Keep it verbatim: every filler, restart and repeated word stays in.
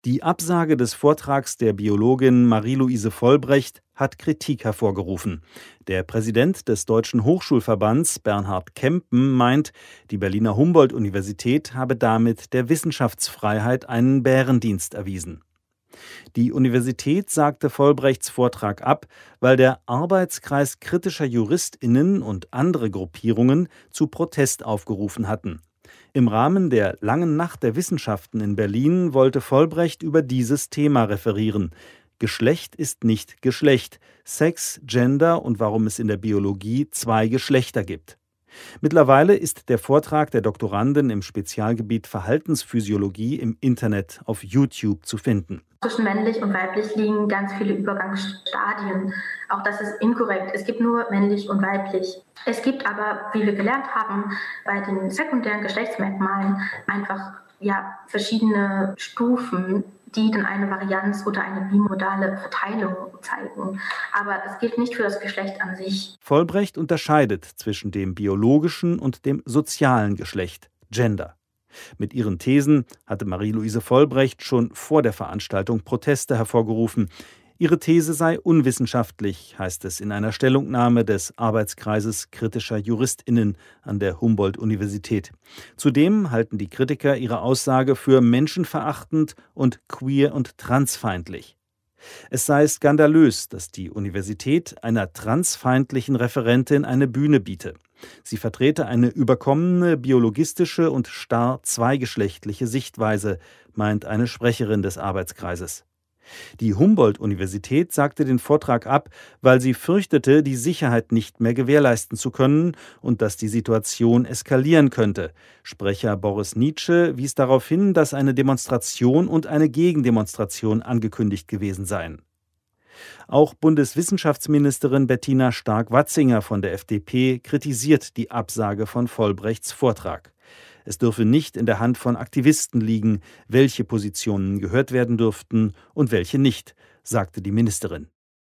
Die Absage des Vortrags der Biologin Marie-Louise Vollbrecht hat Kritik hervorgerufen. Der Präsident des Deutschen Hochschulverbands, Bernhard Kempen, meint, die Berliner Humboldt-Universität habe damit der Wissenschaftsfreiheit einen Bärendienst erwiesen. Die Universität sagte Vollbrechts Vortrag ab, weil der Arbeitskreis kritischer JuristInnen und andere Gruppierungen zu Protest aufgerufen hatten. Im Rahmen der Langen Nacht der Wissenschaften in Berlin wollte Vollbrecht über dieses Thema referieren. Geschlecht ist nicht Geschlecht, Sex, Gender und warum es in der Biologie zwei Geschlechter gibt. Mittlerweile ist der Vortrag der Doktorandin im Spezialgebiet Verhaltensphysiologie im Internet auf YouTube zu finden. Zwischen männlich und weiblich liegen ganz viele Übergangsstadien. Auch das ist inkorrekt. Es gibt nur männlich und weiblich. Es gibt aber, wie wir gelernt haben, bei den sekundären Geschlechtsmerkmalen einfach ja, verschiedene Stufen, die dann eine Varianz oder eine bimodale Verteilung zeigen. Aber das gilt nicht für das Geschlecht an sich. Vollbrecht unterscheidet zwischen dem biologischen und dem sozialen Geschlecht, Gender. Mit ihren Thesen hatte Marie-Louise Vollbrecht schon vor der Veranstaltung Proteste hervorgerufen. Ihre These sei unwissenschaftlich, heißt es in einer Stellungnahme des Arbeitskreises kritischer JuristInnen an der Humboldt-Universität. Zudem halten die Kritiker ihre Aussage für menschenverachtend und queer- und transfeindlich. Es sei skandalös, dass die Universität einer transfeindlichen Referentin eine Bühne biete. Sie vertrete eine überkommene, biologistische und starr zweigeschlechtliche Sichtweise, meint eine Sprecherin des Arbeitskreises. Die Humboldt-Universität sagte den Vortrag ab, weil sie fürchtete, die Sicherheit nicht mehr gewährleisten zu können und dass die Situation eskalieren könnte. Sprecher Boris Nietzsche wies darauf hin, dass eine Demonstration und eine Gegendemonstration angekündigt gewesen seien. Auch Bundeswissenschaftsministerin Bettina Stark-Watzinger von der F D P kritisiert die Absage von Vollbrechts Vortrag. Es dürfe nicht in der Hand von Aktivisten liegen, welche Positionen gehört werden dürften und welche nicht, sagte die Ministerin.